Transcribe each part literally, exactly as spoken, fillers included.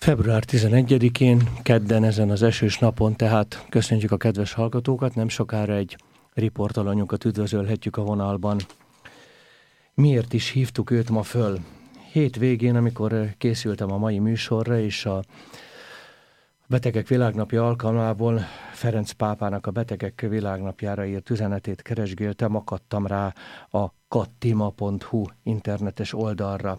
február tizenegyedikén, kedden ezen az esős napon, tehát köszöntjük a kedves hallgatókat, nem sokára egy riportalanyunkat üdvözölhetjük a vonalban. Miért is hívtuk őt ma föl? Hét végén, amikor készültem a mai műsorra, és a Betegek Világnapja alkalmából Ferenc pápának a Betegek Világnapjára írt üzenetét keresgéltem, akadtam rá a kattima pont hu internetes oldalra.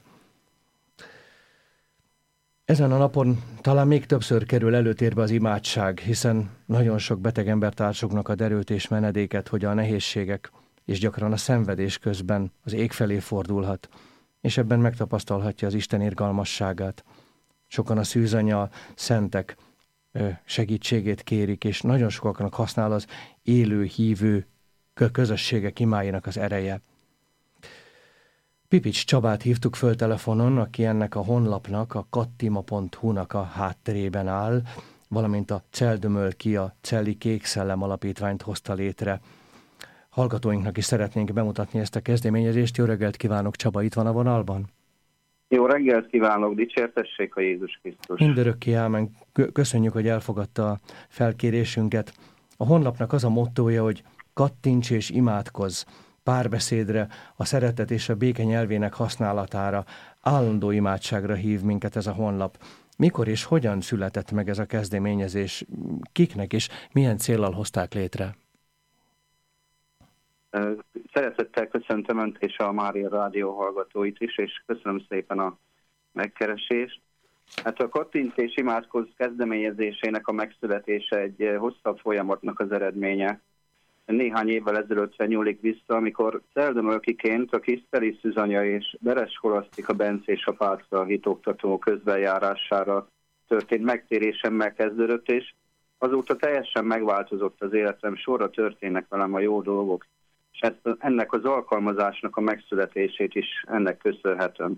Ezen a napon talán még többször kerül előtérbe az imádság, hiszen nagyon sok beteg embertársuknak ad erőt és menedéket, hogy a nehézségek és gyakran a szenvedés közben az ég felé fordulhat, és ebben megtapasztalhatja az Isten irgalmasságát. Sokan a szűzanya, szentek segítségét kérik, és nagyon sokaknak használ az élő, hívő közösségek imáinak az ereje. Pipics Csabát hívtuk föl telefonon, aki ennek a honlapnak, a kattima pont hu-nak a hátterében áll, valamint a Celdömöl ki a Celli Kék Szellem Alapítványt hozta létre. Hallgatóinknak is szeretnénk bemutatni ezt a kezdeményezést. Jó reggelt kívánok, Csaba, itt van a vonalban? Jó reggelt kívánok, dicsértessék a Jézus Krisztus. Mindörökké ámen. Köszönjük, hogy elfogadta a felkérésünket. A honlapnak az a mottója, hogy kattints és imádkozz. Párbeszédre, a szeretet és a béke nyelvének használatára, állandó imádságra hív minket ez a honlap. Mikor és hogyan született meg ez a kezdeményezés? Kiknek és milyen céllal hozták létre? Szeretettel köszöntöm Önt és a Mária Rádió hallgatóit is, és köszönöm szépen a megkeresést. Hát a Kattints és imádkozz kezdeményezésének a megszületése egy hosszabb folyamatnak az eredménye. Néhány évvel ezelőttre nyúlik vissza, amikor celdömölkiként a Kiszteli Szűzanya és Beres Skolasztika Bencés apáca hitoktató közbenjárására történt megtérésemmel kezdődött, és azóta teljesen megváltozott az életem, sorra történnek velem a jó dolgok, és ezt, ennek az alkalmazásnak a megszületését is ennek köszönhetem.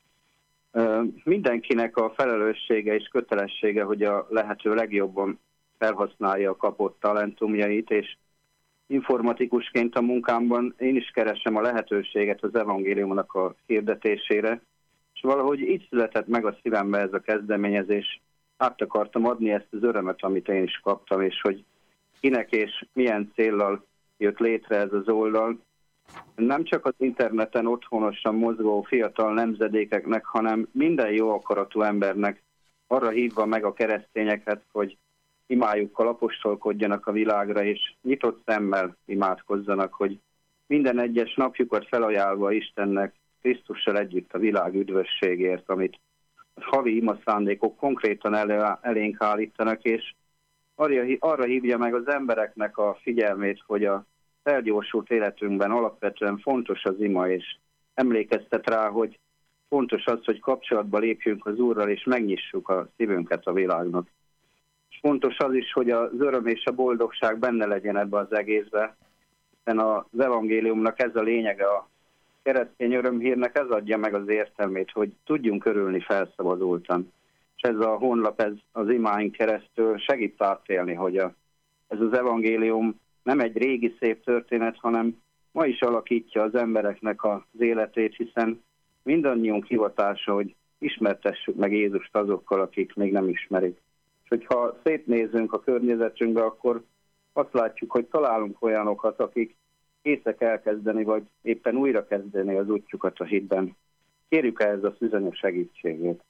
Mindenkinek a felelőssége és kötelessége, hogy a lehető legjobban felhasználja a kapott talentumjait, és informatikusként a munkámban én is keresem a lehetőséget az evangéliumnak a hirdetésére, és valahogy így született meg a szívembe ez a kezdeményezés. Át akartam adni ezt az örömet, amit én is kaptam, és hogy kinek és milyen céllal jött létre ez az oldal. Nem csak az interneten otthonosan mozgó fiatal nemzedékeknek, hanem minden jó akaratú embernek arra hívva meg a keresztényeket, hogy imájukkal apostolkodjanak a világra, és nyitott szemmel imádkozzanak, hogy minden egyes napjukat felajánlva Istennek, Krisztussal együtt a világ üdvösségért, amit a havi imaszándékok konkrétan elő, elénk állítanak, és arra, arra hívja meg az embereknek a figyelmét, hogy a felgyorsult életünkben alapvetően fontos az ima, és emlékeztet rá, hogy fontos az, hogy kapcsolatba lépjünk az Úrral, és megnyissuk a szívünket a világnak. Fontos az is, hogy az öröm és a boldogság benne legyen ebbe az egészbe, hiszen az evangéliumnak ez a lényege, a keresztény örömhírnek ez adja meg az értelmét, hogy tudjunk örülni felszabadultan. És ez a honlap, ez az imáink keresztül segít átélni, hogy a, ez az evangélium nem egy régi szép történet, hanem ma is alakítja az embereknek az életét, hiszen mindannyiunk hivatása, hogy ismertessük meg Jézust azokkal, akik még nem ismerik. Hogyha szétnézünk a környezetünkbe, akkor azt látjuk, hogy találunk olyanokat, akik készek elkezdeni, vagy éppen újra kezdeni az útjukat a hitben. Kérjük ehhez a szűzanya segítségét.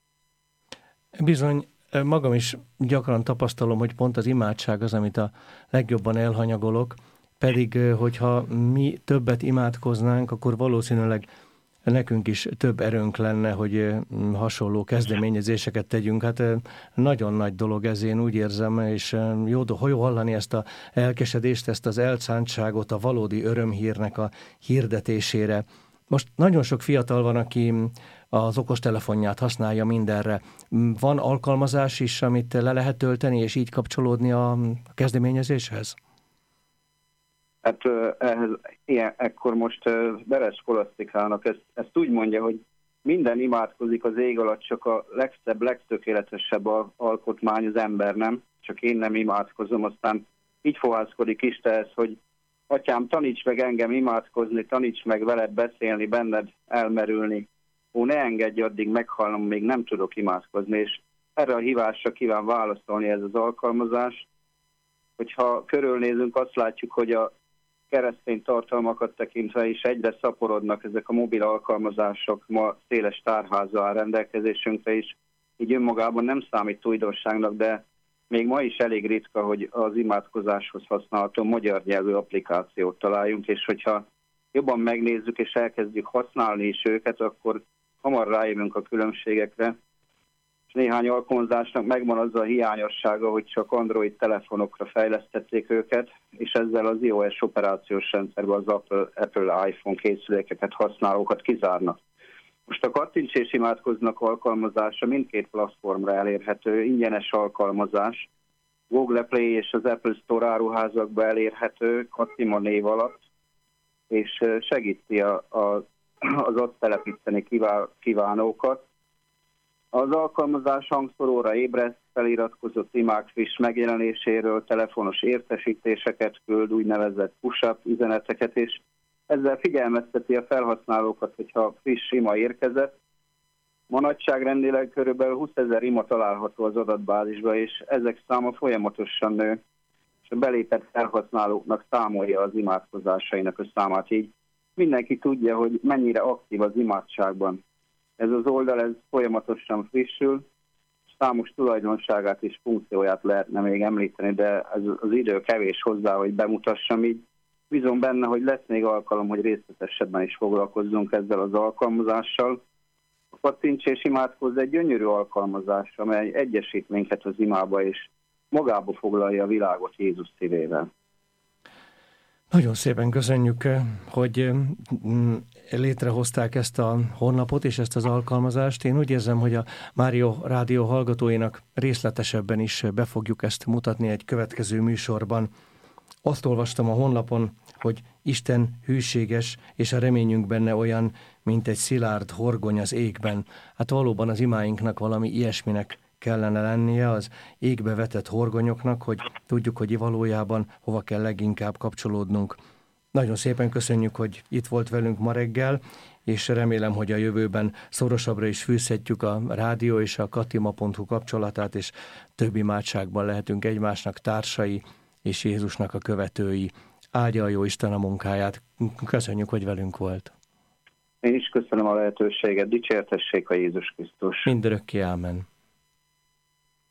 Bizony, magam is gyakran tapasztalom, hogy pont az imádság az, amit a legjobban elhanyagolok, pedig hogyha mi többet imádkoznánk, akkor valószínűleg nekünk is több erőnk lenne, hogy hasonló kezdeményezéseket tegyünk. Hát nagyon nagy dolog ez, én úgy érzem, és jó, jó hallani ezt a elkesedést, ezt az elszántságot a valódi örömhírnek a hirdetésére. Most nagyon sok fiatal van, aki az okostelefonját használja mindenre. Van alkalmazás is, amit le lehet tölteni, és így kapcsolódni a kezdeményezéshez? Hát ehhez, ilyen, ekkor most Beres Skolasztikának ezt, ezt úgy mondja, hogy minden imádkozik az ég alatt, csak a legszebb, legtökéletesebb alkotmány az ember, nem? Csak én nem imádkozom, aztán így fohászkodik Istenhez, hogy Atyám, taníts meg engem imádkozni, taníts meg veled beszélni, benned elmerülni. Ó, ne engedj addig meghalnom, még nem tudok imádkozni. És erre a hívásra kíván válaszolni ez az alkalmazás. Hogyha körülnézünk, azt látjuk, hogy a keresztény tartalmakat tekintve is egyre szaporodnak ezek a mobil alkalmazások, ma széles tárháza áll rendelkezésünkre is, így önmagában nem számít újdonságnak, de még ma is elég ritka, hogy az imádkozáshoz használható magyar nyelvű applikációt találjunk, és hogyha jobban megnézzük és elkezdjük használni is őket, akkor hamar rájövünk a különbségekre. És néhány alkalmazásnak megvan az a hiányossága, hogy csak Android telefonokra fejlesztették őket, és ezzel az iOS operációs rendszerben az Apple, Apple iPhone készülékeket, használókat kizárnak. Most a Kattints és imádkoznak alkalmazása mindkét platformra elérhető, ingyenes alkalmazás. Google Play és az Apple Store áruházakba elérhető, Kattima név alatt, és segíti a, a, az ott telepíteni kívánókat. Az alkalmazás hangszóróra ébreszt, feliratkozott imák friss megjelenéséről, telefonos értesítéseket küld, úgynevezett push-up üzeneteket, és ezzel figyelmezteti a felhasználókat, hogyha friss ima érkezett. Ma nagyságrendileg körülbelül húszezer ima található az adatbázisban, és ezek száma folyamatosan nő, és a belépett felhasználóknak számolja az imádkozásainak a számát. Így mindenki tudja, hogy mennyire aktív az imádságban. Ez az oldal ez folyamatosan frissül, számos tulajdonságát és funkcióját lehetne még említeni, de ez az idő kevés hozzá, hogy bemutassam, így bízom benne, hogy lesz még alkalom, hogy részletesebben is foglalkozzunk ezzel az alkalmazással. A Kattints és imádkozz egy gyönyörű alkalmazás, amely egyesít minket az imába, és magába foglalja a világot Jézus szívével. Nagyon szépen köszönjük, hogy létrehozták ezt a honlapot és ezt az alkalmazást. Én úgy érzem, hogy a Mária Rádió hallgatóinak részletesebben is be fogjuk ezt mutatni egy következő műsorban. Azt olvastam a honlapon, hogy Isten hűséges, és a reményünk benne olyan, mint egy szilárd horgony az égben. Hát valóban az imáinknak valami ilyesminek kellene lennie, az égbe vetett horgonyoknak, hogy tudjuk, hogy valójában hova kell leginkább kapcsolódnunk. Nagyon szépen köszönjük, hogy itt volt velünk ma reggel, és remélem, hogy a jövőben szorosabbra is fűzhetjük a rádió és a kattima pont hu kapcsolatát, és több imádságban lehetünk egymásnak társai, és Jézusnak a követői. Áldja a jó Isten a munkáját. Köszönjük, hogy velünk volt. Én is köszönöm a lehetőséget. Dicsértessék a Jézus Krisztus. Mindörökké, ámen.